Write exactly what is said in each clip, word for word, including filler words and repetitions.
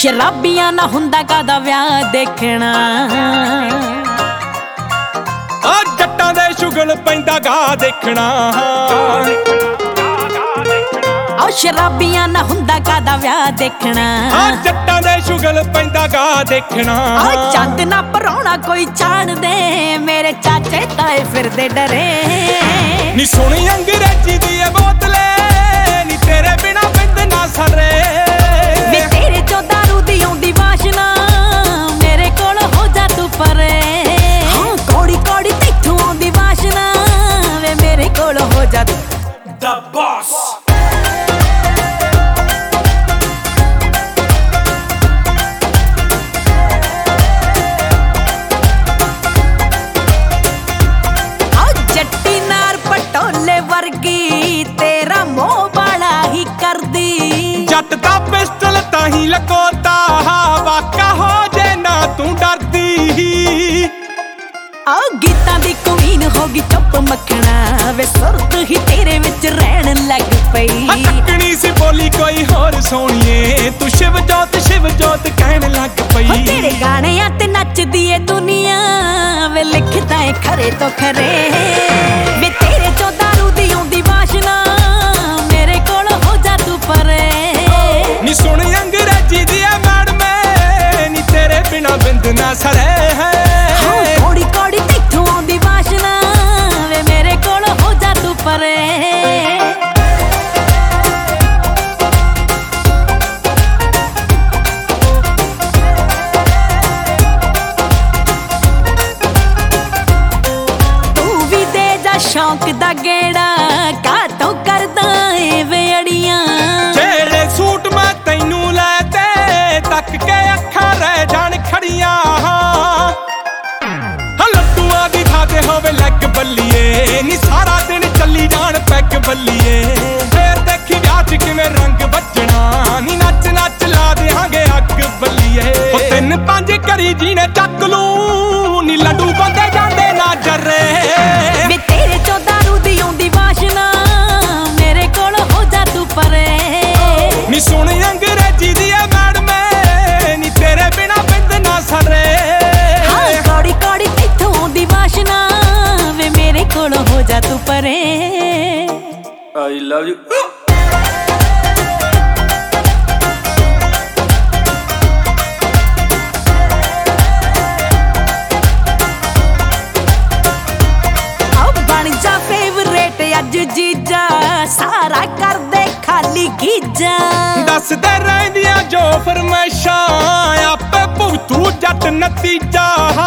शराबियां ना हुंदा कादा व्याह देखना आ जट्टां दे शुगल पैंदा गा देखना आ शराबियां ना हुंदा कादा व्याह देखना आ जट्टां दे शुगल पैंदा गा देखना आ चंद ना पराउणा कोई छाण दे मेरे चाचे ताए फिरदे डरे नी सोहणी अंग्रेजी दी ए बोतले नी तेरे बिना बिंद ना सरे वे तेरे चो दारू दी आउंदी वाशना मेरे कोल हो जा तू परे हां कौड़ी कौड़ी तैथों आउंदी वाशना वे मेरे कोल हो जा तू द बॉस तेरा मोह बड़ा ही कर दी जट दा पिस्टल ताही लगोता वाका हो जे ना तू डरदी आ गीतां दी क्वीन होगी चुप मखना वे सुरत ही तेरे विच रहन लग पई तकनी सी बोली कोई होर सोहणीए तू शिव जोत शिव जोत कहन लग पई तेरे गाने ते नचदी ए दुनिया वे लिखदा है खरे तो खरे वे तेरे चो दारू दी आउंदी वाशना मेरे कोल हो जा तू परे नी सुन अंग्रेजी दी ए मैडम नी तेरे बिना बिंद ना सरे है कौड़ी कौड़ी तैथों आउंदी वाशना वे मेरे कोल हो जा तू परे शौक दा गेड़ा कातों करदा ए वेड़ियां जेड़े सूट मैं तैनू लै ते तक के अखां रह जान खड़ियां लड्डूआं दी थां ते होवे लग बल्लीए नी सारा दिन चली जान पैग बल्लीए फिर देखी ब्याह च किवें रंग बजना नी नच नच ला देंगे अग बल्लीए ओ तिन पंज करी जी ने चक लू नी लड्डू बंदे जांदे ना जरे नी सुन अंग्रेजी दी ए मैडम नी तेरे बिना बिंद ना सरे कौड़ी कौड़ी तैथों आउंदी वाशना वे मेरे कोल हो जा तू परे आई लव यू बन जा फेवरेट अज जीजा सारा कर दे खाली गीजा दसदे रहिंदियां जो फरमाइशां आपे भुगतू जट नतीजा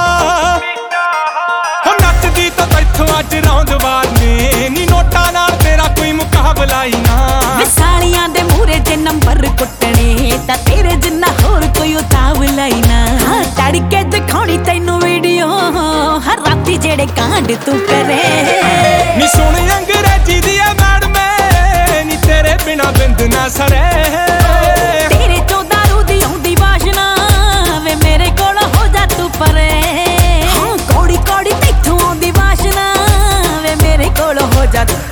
हो नचदी तो तैथों अज रौंद वार ने नी नोटा नाल तेरा कोई मुकाबला ही ना सालियां दे मूहरे जे नंबर कुटने तां तेरे जिन्ना होर कोई उतावला ही ना तड़के दिखाउणी तैनू वीडियो हर राती जेड़े कांड तू करे नी सुन अंग्रेजी दी ए मैडम नी तेरे बिना बिंद ना सरे तेरे चो दारू दी आउंदी वाशना वे मेरे कोल हो जा तू परे हां कौड़ी कौड़ी तैथों आउंदी वाशना वे मेरे कोल हो जा तू